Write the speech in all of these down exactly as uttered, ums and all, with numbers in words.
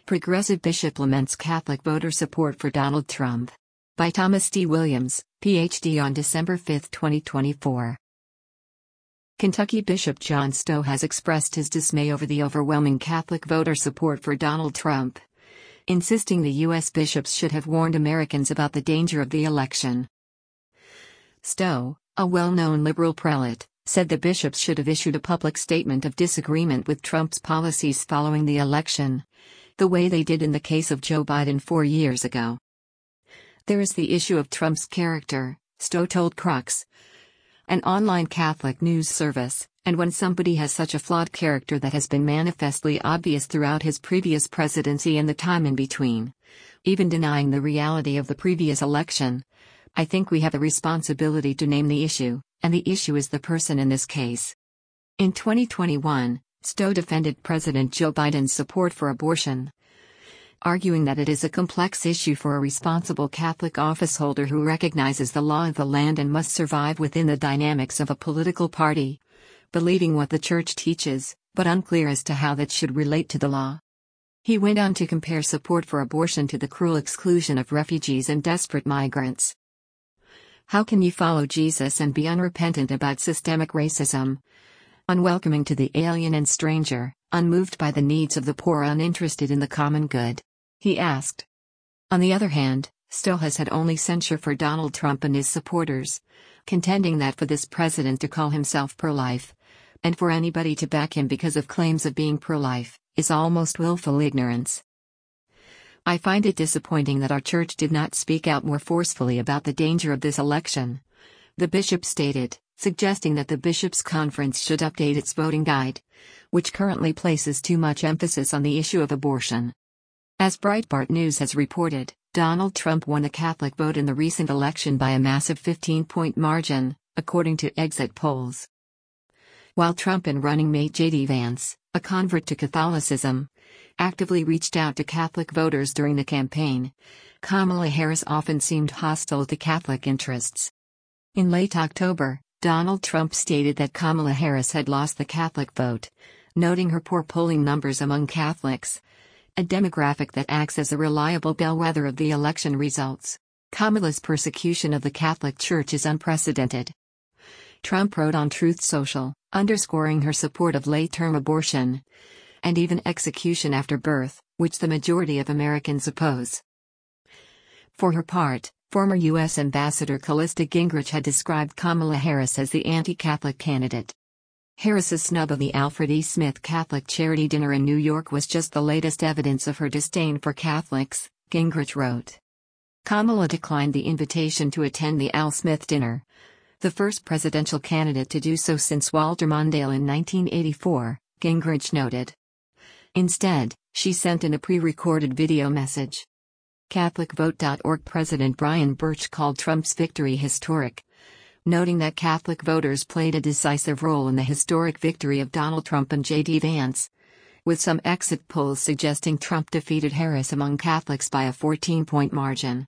Progressive Bishop Laments Catholic Voter Support for Donald Trump. By Thomas D. Williams, P H D on December fifth, twenty twenty-four. Kentucky Bishop John Stowe has expressed his dismay over the overwhelming Catholic voter support for Donald Trump, insisting the U S bishops should have warned Americans about the danger of the election. Stowe, a well-known liberal prelate, said the bishops should have issued a public statement of disagreement with Trump's policies following the election, the way they did in the case of Joe Biden four years ago. There is the issue of Trump's character, Stowe told Crux, an online Catholic news service, and when somebody has such a flawed character that has been manifestly obvious throughout his previous presidency and the time in between, even denying the reality of the previous election, I think we have a responsibility to name the issue, and the issue is the person in this case. In twenty twenty-one, Stowe defended President Joe Biden's support for abortion, arguing that it is a complex issue for a responsible Catholic officeholder who recognizes the law of the land and must survive within the dynamics of a political party, believing what the Church teaches, but unclear as to how that should relate to the law. He went on to compare support for abortion to the cruel exclusion of refugees and desperate migrants. How can you follow Jesus and be unrepentant about systemic racism, unwelcoming to the alien and stranger, unmoved by the needs of the poor, uninterested in the common good? He asked. On the other hand, Stowe has had only censure for Donald Trump and his supporters, contending that for this president to call himself pro-life, and for anybody to back him because of claims of being pro-life, is almost willful ignorance. I find it disappointing that our church did not speak out more forcefully about the danger of this election, the bishop stated, suggesting that the Bishops' Conference should update its voting guide, which currently places too much emphasis on the issue of abortion. As Breitbart News has reported, Donald Trump won the Catholic vote in the recent election by a massive fifteen-point margin, according to exit polls. While Trump and running mate J D Vance, a convert to Catholicism, actively reached out to Catholic voters during the campaign, Kamala Harris often seemed hostile to Catholic interests. In late October, Donald Trump stated that Kamala Harris had lost the Catholic vote, noting her poor polling numbers among Catholics, a demographic that acts as a reliable bellwether of the election results. Kamala's persecution of the Catholic Church is unprecedented. Trump wrote on Truth Social, underscoring her support of late-term abortion, and even execution after birth, which the majority of Americans oppose. For her part, former U S Ambassador Callista Gingrich had described Kamala Harris as the anti-Catholic candidate. Harris's snub of the Alfred E. Smith Catholic Charity Dinner in New York was just the latest evidence of her disdain for Catholics, Gingrich wrote. Kamala declined the invitation to attend the Al Smith dinner, the first presidential candidate to do so since Walter Mondale in nineteen eighty-four, Gingrich noted. Instead, she sent in a pre-recorded video message. Catholic Vote dot org President Brian Birch called Trump's victory historic, noting that Catholic voters played a decisive role in the historic victory of Donald Trump and J D Vance, with some exit polls suggesting Trump defeated Harris among Catholics by a fourteen-point margin.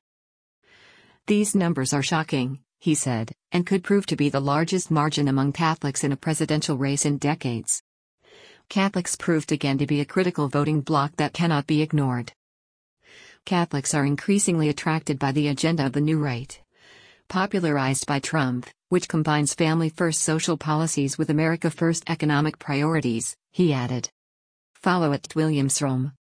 These numbers are shocking, he said, and could prove to be the largest margin among Catholics in a presidential race in decades. Catholics proved again to be a critical voting bloc that cannot be ignored. Catholics are increasingly attracted by the agenda of the new right, popularized by Trump, which combines family-first social policies with America-first economic priorities, he added. Follow at Williamsrom.